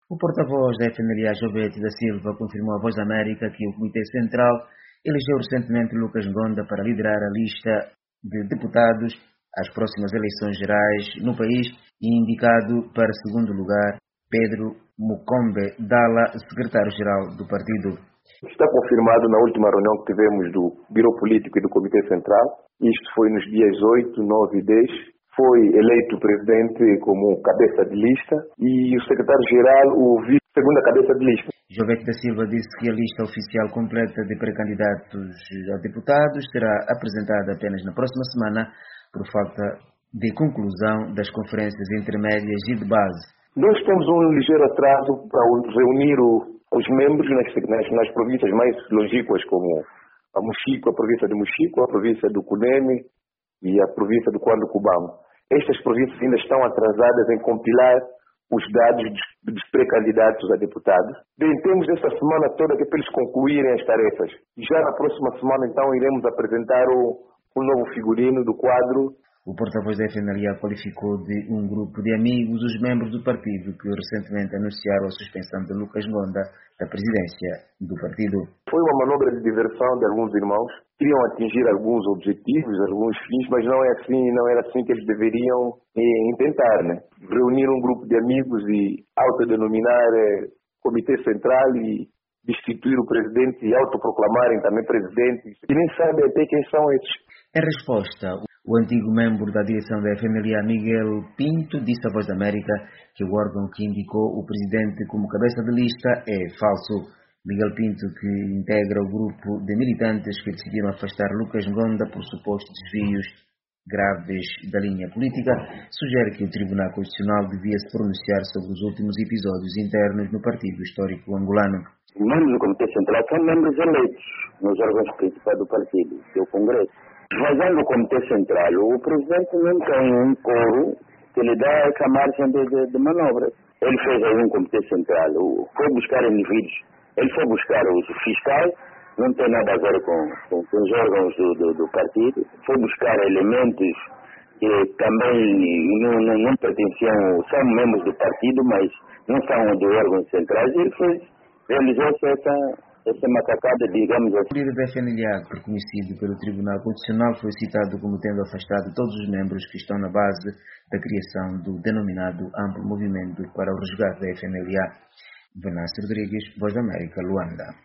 O porta-voz da FNLA, Jovete da Silva, confirmou à Voz da América que o Comitê Central elegeu recentemente Lucas Ngonda para liderar a lista de deputados às próximas eleições gerais no país e indicado para segundo lugar Pedro Mukombe Dala, secretário-geral do partido. Está confirmado na última reunião que tivemos do Biro Político e do Comitê Central. Isto foi nos dias 8, 9 e 10. Foi eleito o presidente como cabeça de lista e o secretário-geral o vice-segunda cabeça de lista. Jovete da Silva disse que a lista oficial completa de pré-candidatos a deputados será apresentada apenas na próxima semana por falta de conclusão das conferências intermédias e de base. Nós temos um ligeiro atraso para reunir os membros nas províncias mais longínquas, como a Mochico, a província de Mochico, a província do Cunene e a província do Cuando Cubano. Estas províncias ainda estão atrasadas em compilar os dados dos pré-candidatos a deputados. Bem, temos esta semana toda que para eles concluírem as tarefas. Já na próxima semana, então, iremos apresentar o novo figurino do quadro. O porta-voz da FNLA qualificou de um grupo de amigos os membros do partido que recentemente anunciaram a suspensão de Lucas Ngonda da presidência do partido. Foi uma manobra de diversão de alguns irmãos. Queriam atingir alguns objetivos, alguns fins, mas não era assim que eles deveriam intentar, né? Reunir um grupo de amigos e autodenominar Comitê Central e destituir o presidente e autoproclamarem também presidente. E nem sabem até quem são esses. Em resposta, o antigo membro da direção da FNLA, Miguel Pinto, disse à Voz da América que o órgão que indicou o presidente como cabeça de lista é falso. Miguel Pinto, que integra o grupo de militantes que decidiram afastar Lucas Ngonda por supostos desvios graves da linha política, sugere que o Tribunal Constitucional devia se pronunciar sobre os últimos episódios internos no Partido Histórico Angolano. Os membros do Comitê Central são membros eleitos nos órgãos principais do partido, que é o Congresso. Fazendo o Comitê Central, o presidente não tem um coro que lhe dá essa margem de manobra. Ele fez aí um Comitê Central, foi buscar indivíduos, ele foi buscar os fiscais, não tem nada a ver com os órgãos do partido, foi buscar elementos que também não pertenciam, são membros do partido, mas não são de órgãos centrais, e ele realizou-se essa macacada, digamos assim. O líder da FNLA, reconhecido pelo Tribunal Constitucional, foi citado como tendo afastado todos os membros que estão na base da criação do denominado Amplo Movimento para o Resgate da FNLA. Venâncio Rodrigues, Voz da América, Luanda.